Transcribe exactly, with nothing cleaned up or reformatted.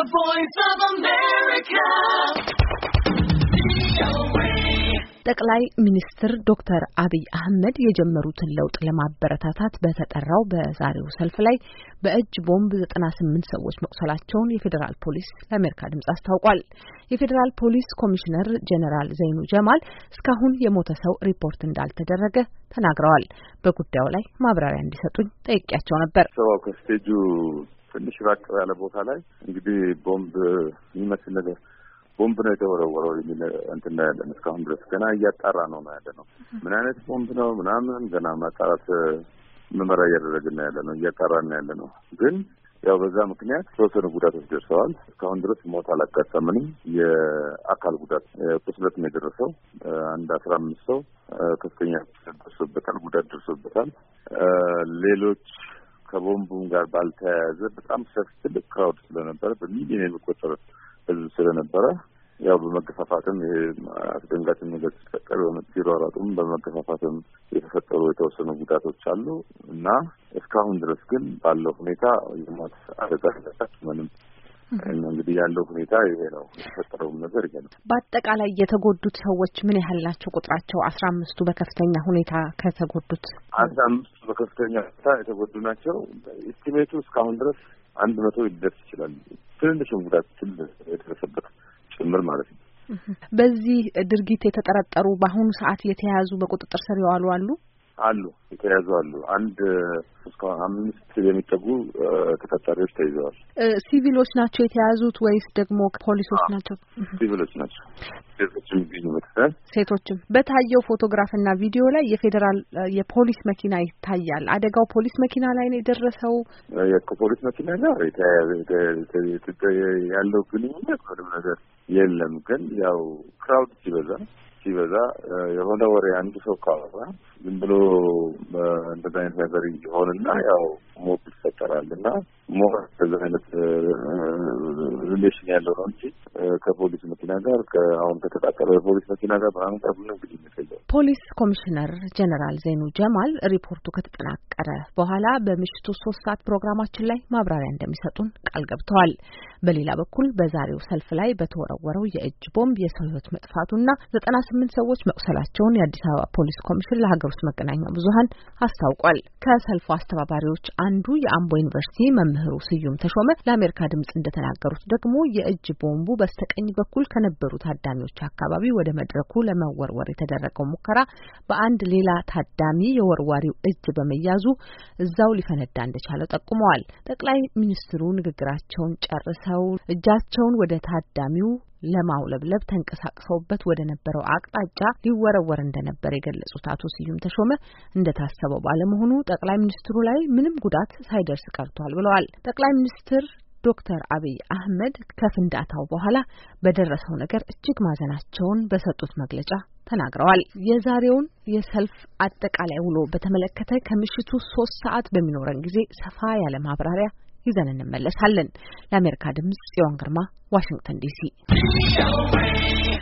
The Voice of America. ጠቅላይ ሚኒስትር ዶክተር አብይ አህመድ የጀመሩትን ለውጥ ለማበረታታት በተጠራው በዛሬው ሰልፍ ላይ በእጅ ቦምብ ዘጠና ስምንት ሰዎች መቁሰላቸውን የፌዴራል ፖሊስ ለአሜሪካ ድምጽ አስታውቋል። የፌዴራል ፖሊስ ኮሚሽነር ጀነራል ዘይኑ ጀማል እስካሁን የሞተ ሰው ሪፖርት እንዳልተደረገ ተናግረዋል። በጉዳዩ ላይ ማብራሪያ እንዲሰጡኝ ጠይቄያቸው ነበር። ሰው ከስቴጁ ትንሽ ራቅ ያለ ቦታ ላይ እንግዲህ ቦምብ የሚመስል ነገር ቦምብ ነው የተወረወረው የሚል እንትን ላይ ያለን እስካሁን ድረስ ገና እያጣራ ነው ነው ያለ ነው። ምን አይነት ቦምብ ነው ምናምን ገና ማጣራት ምርመራ እያደረግን ያለ ነው እያጣራን ያለ ነው። ግን ያው በዛ ምክንያት የተወሰኑ ጉዳቶች ደርሰዋል። እስካሁን ድረስ ሞት አላጋጠመንም። የአካል ጉዳት ቁስለት ነው የደረሰው። አንድ አስራ አምስት ሰው ከፍተኛ ደርሶበታል፣ ጉዳት ደርሶበታል። ሌሎች ከቦምቡም ጋር ባልተያያዘ በጣም ሰፊ ትልቅ ክራውድ ስለነበረ በሚሊዮን የሚቆጠር ህዝብ ስለነበረ ያው በመገፋፋትም ይሄ አስደንጋጭ ነገር ሲፈጠር በመጥፊሯራጡም በመገፋፋትም የተፈጠሩ የተወሰኑ ጉዳቶች አሉ እና እስካሁን ድረስ ግን ባለው ሁኔታ የሞት አደጋ ምንም እንግዲህ ያለው ሁኔታ ይሄ ነው። የተፈጠረው ነገር ይሄ ነው። በአጠቃላይ የተጎዱት ሰዎች ምን ያህል ናቸው? ቁጥራቸው አስራ አምስቱ በከፍተኛ ሁኔታ ከተጎዱት አስራ አምስቱ በከፍተኛ ሁኔታ የተጎዱ ናቸው። ኢስቲሜቱ እስካሁን ድረስ አንድ መቶ ሊደርስ ይችላል። ትንሽም ጉዳት የተደረሰበት ጭምር ማለት ነው። በዚህ ድርጊት የተጠረጠሩ በአሁኑ ሰዓት የተያዙ በቁጥጥር ስር የዋሉ አሉ አሉ የተያዙ አሉ። አንድ እስከ አምስት የሚጠጉ ተጠርጣሪዎች ተይዘዋል። ሲቪሎች ናቸው የተያዙት ወይስ ደግሞ ፖሊሶች ናቸው? ሲቪሎች ናቸው። ሴቶችም ይገኙበታል። ሴቶችም በታየው ፎቶግራፍና ቪዲዮ ላይ የፌዴራል የፖሊስ መኪና ይታያል። አደጋው ፖሊስ መኪና ላይ ነው የደረሰው። የፖሊስ መኪና ጋር ያለው ግንኙነት ምንም ነገር የለም። ግን ያው ክራውድ ሲበዛ ሲበዛ የሆነ ወሬ አንድ ሰው ካወራ ዝም ብሎ እንደዛ አይነት ነገር ይሆንና ያው ሞት ይፈጠራል እና ሞት እንደዛ አይነት ሪሌሽን ያለው ነው እንጂ ከፖሊስ መኪና ጋር ከአሁን ከተቃጠለው የፖሊስ መኪና ጋር በአሁኑ ጋር ምንም ግንኙነት የለውም። ፖሊስ ኮሚሽነር ጀነራል ዘይኑ ጀማል ሪፖርቱ ከተጠናቀረ በኋላ በምሽቱ ሶስት ሰዓት ፕሮግራማችን ላይ ማብራሪያ እንደሚሰጡን ቃል ገብተዋል። በሌላ በኩል በዛሬው ሰልፍ ላይ በተወረወረው የእጅ ቦምብ የሰው ሕይወት መጥፋቱና ዘጠና ስምንት ሰዎች መቁሰላቸውን የአዲስ አበባ ፖሊስ ኮሚሽን ለሀገር ውስጥ መገናኛ ብዙኃን አስታውቋል። ከሰልፉ አስተባባሪዎች አንዱ የአምቦ ዩኒቨርሲቲ መምህሩ ስዩም ተሾመ ለአሜሪካ ድምጽ እንደተናገሩት ደግሞ የእጅ ቦምቡ በስተቀኝ በኩል ከነበሩ ታዳሚዎች አካባቢ ወደ መድረኩ ለመወርወር የተደረገው ሙከራ በአንድ ሌላ ታዳሚ የወርዋሪው እጅ በመያዙ እዛው ሊፈነዳ እንደቻለ ጠቁመዋል። ጠቅላይ ሚኒስትሩ ንግግራቸውን ጨርሰው እጃቸውን ወደ ታዳሚው ለማውለብለብ ተንቀሳቅሰውበት ወደ ነበረው አቅጣጫ ሊወረወር እንደነበር የገለጹት አቶ ስዩም ተሾመ እንደታሰበው ባለመሆኑ ጠቅላይ ሚኒስትሩ ላይ ምንም ጉዳት ሳይደርስ ቀርቷል ብለዋል። ጠቅላይ ሚኒስትር ዶክተር አብይ አህመድ ከፍንዳታው በኋላ በደረሰው ነገር እጅግ ማዘናቸውን በሰጡት መግለጫ ተናግረዋል። የዛሬውን የሰልፍ አጠቃላይ ውሎ በተመለከተ ከምሽቱ ሶስት ሰዓት በሚኖረን ጊዜ ሰፋ ያለ ማብራሪያ ይዘን እንመለሳለን። ለአሜሪካ ድምጽ ጽዮን ግርማ ዋሽንግተን ዲሲ